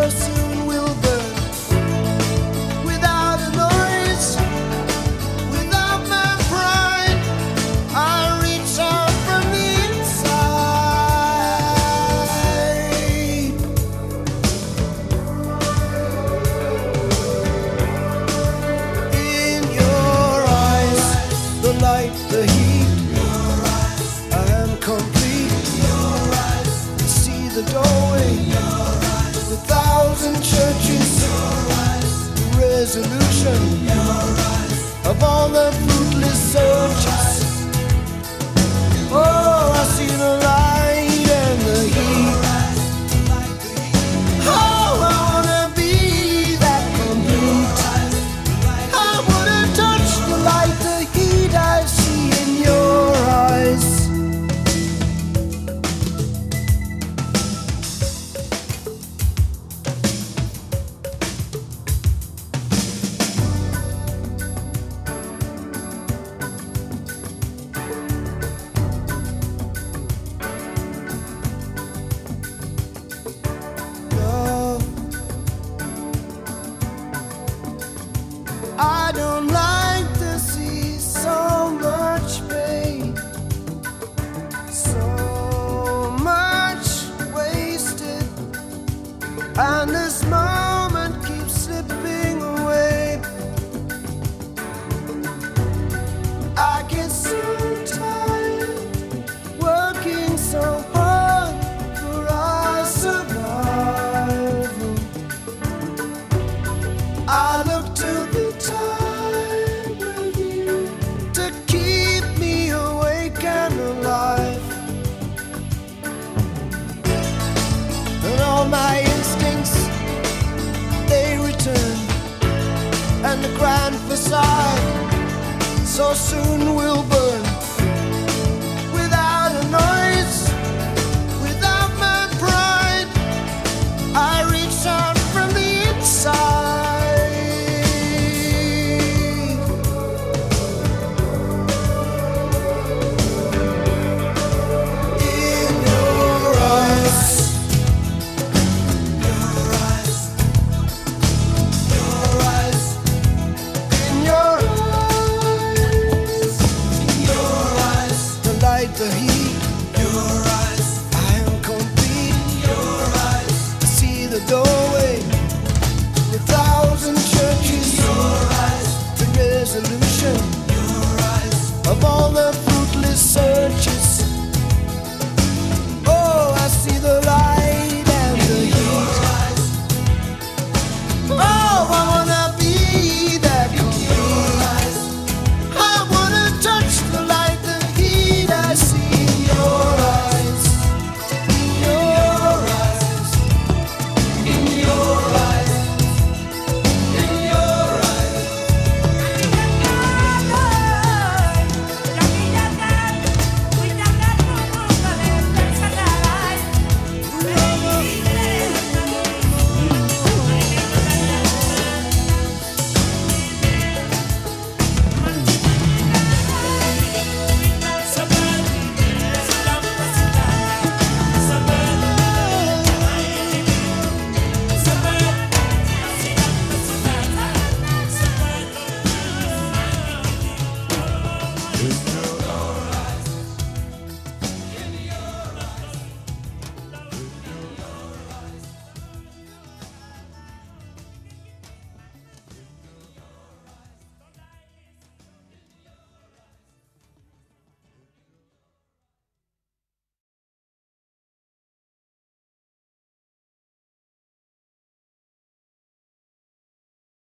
so soon will burn without a noise, without my pride. I reach out from the inside. In your eyes, the light, the heat, I am complete. See the doorway, the thousand churches, the resolution of all the fruitless searches. Oh, I see the light and the heat. Oh, I wanna be that complete. I wanna touch the light, the heat I see in your eyes. I don't like to see so much pain, so much wasted, and this moment keeps slipping away. I get so tired working so hard for our survival. I look to the time with you to keep me awake and alive. And all my instincts, they return, and the grand facade so soon will burn